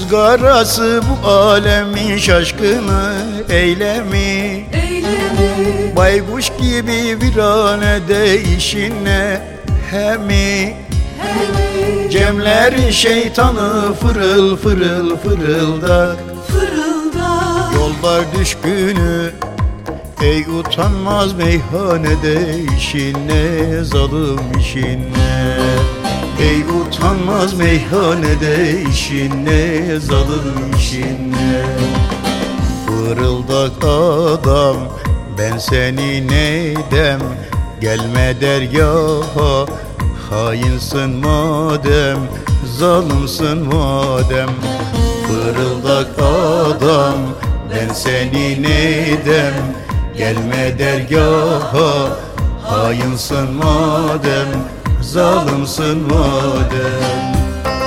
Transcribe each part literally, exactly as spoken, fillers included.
ızgarası bu alemin şaşkını eylemi, eylemi. Baykuş gibi virane işine hemi, hemi. Cemlerin şeytanı fırıl fırıl fırıldak, fırıldak. Yollar düşkünü ey utanmaz meyhanede işine, zalim işine. Ey utanmaz meyhanede işine, zalim işine. Fırıldak adam ben seni neydem, gelme dergaha hainsin madem, zalimsin madem. Fırıldak adam ben seni neydem, gelme dergaha hainsin madem, zalimsin madem.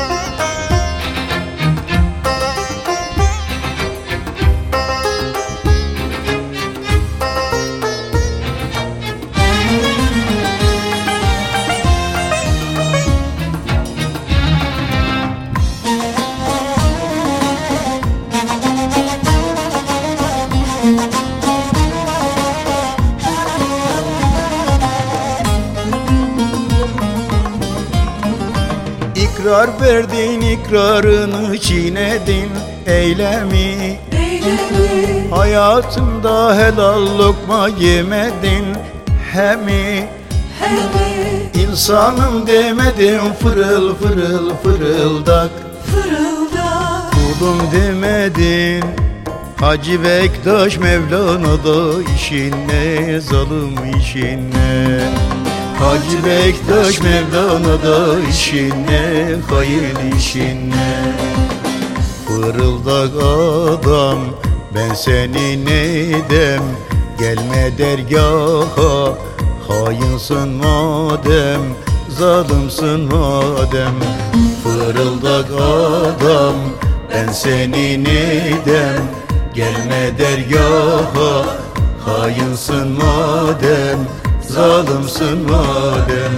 İkrar verdin, ikrarını çiğnedin eylemi, eylemi. Hayatında helal lokma yemedin hemi, hemi. İnsanım demedin fırıl fırıl fırıldak, fırıldak. Kulum demedin Hacı Bektaş Mevlana'da işine, zalim işine. Hacı Bektaş Mevlana'da işine, hayır işine. Fırıldak adam ben seni neydem, gelme dergaha hainsin madem, zalimsin madem. Fırıldak adam ben seni neydem, gelme dergaha hainsin madem, zalimsin madem.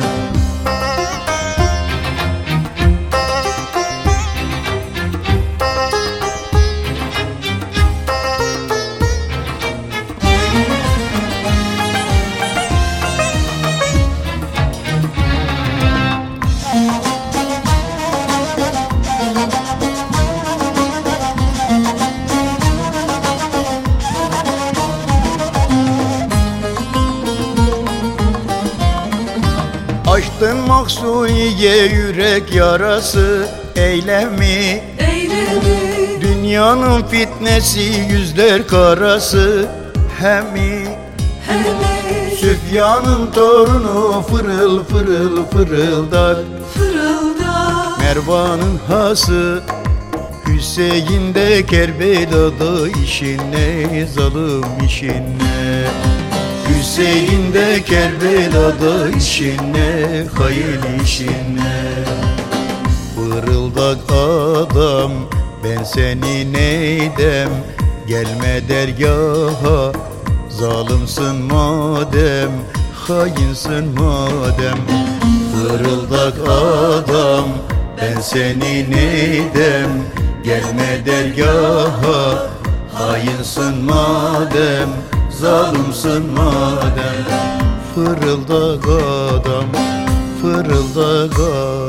Açtın Maksuniye yürek yarası eylemi, eylemi. Dünyanın fitnesi yüzler karası hemi, hemi. Süfyan'ın torunu fırıl fırıl fırıldar, fırıldak. Mervan'ın hası Hüseyin de Kerbela'da işine, zalim işine. Hüseyin de Kerbela'da işine, hayır işine. Fırıldak adam ben seni neydem, gelme dergaha zalimsin madem, hainsin madem. Fırıldak adam ben seni neydem, gelme dergaha hainsin madem, zalimsin madem. Fırıldak adam, fırıldak adam.